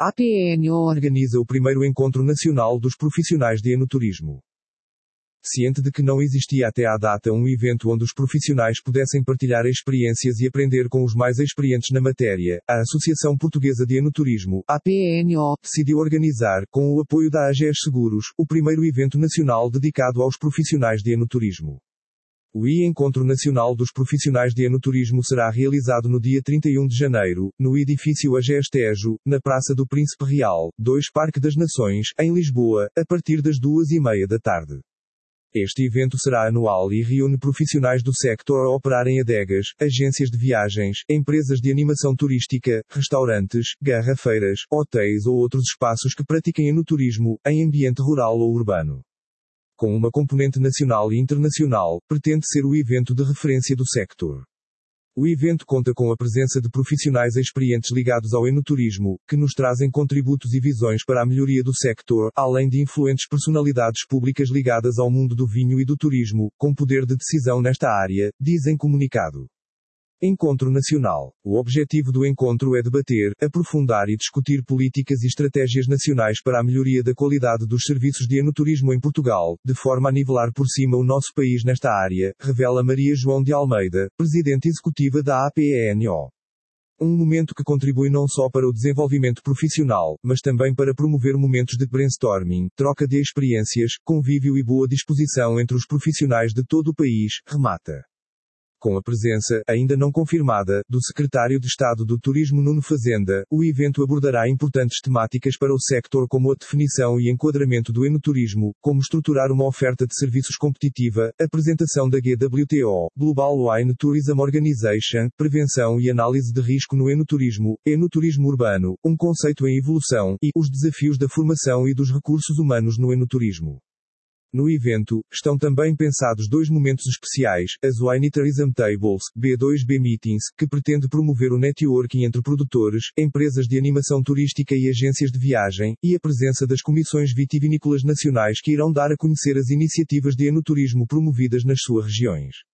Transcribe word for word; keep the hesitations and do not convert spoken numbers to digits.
A P E N O organiza o primeiro Encontro Nacional dos Profissionais de Enoturismo. Ciente de que não existia até à data um evento onde os profissionais pudessem partilhar experiências e aprender com os mais experientes na matéria, a Associação Portuguesa de Enoturismo, A P E N O, decidiu organizar, com o apoio da A G E S Seguros, o primeiro evento nacional dedicado aos profissionais de enoturismo. O Encontro Nacional dos Profissionais de Enoturismo será realizado no dia trinta e um de janeiro, no edifício A G E S Tejo, na Praça do Príncipe Real, dois Parque das Nações, em Lisboa, a partir das duas e meia da tarde. Este evento será anual e reúne profissionais do sector a operar em adegas, agências de viagens, empresas de animação turística, restaurantes, garrafeiras, hotéis ou outros espaços que pratiquem enoturismo, em ambiente rural ou urbano. Com uma componente nacional e internacional, pretende ser o evento de referência do sector. O evento conta com a presença de profissionais experientes ligados ao enoturismo, que nos trazem contributos e visões para a melhoria do sector, além de influentes personalidades públicas ligadas ao mundo do vinho e do turismo, com poder de decisão nesta área, diz em comunicado. Encontro Nacional. O objetivo do encontro é debater, aprofundar e discutir políticas e estratégias nacionais para a melhoria da qualidade dos serviços de enoturismo em Portugal, de forma a nivelar por cima o nosso país nesta área, revela Maria João de Almeida, Presidente Executiva da A P E N O. Um momento que contribui não só para o desenvolvimento profissional, mas também para promover momentos de brainstorming, troca de experiências, convívio e boa disposição entre os profissionais de todo o país, remata. Com a presença, ainda não confirmada, do Secretário de Estado do Turismo Nuno Fazenda, o evento abordará importantes temáticas para o sector como a definição e enquadramento do enoturismo, como estruturar uma oferta de serviços competitiva, apresentação da G W T O, Global Wine Tourism Organization, prevenção e análise de risco no enoturismo, enoturismo urbano, um conceito em evolução, e os desafios da formação e dos recursos humanos no enoturismo. No evento, estão também pensados dois momentos especiais, as Wine Tourism Tables, B dois B Meetings, que pretende promover o networking entre produtores, empresas de animação turística e agências de viagem, e a presença das comissões vitivinícolas nacionais que irão dar a conhecer as iniciativas de enoturismo promovidas nas suas regiões.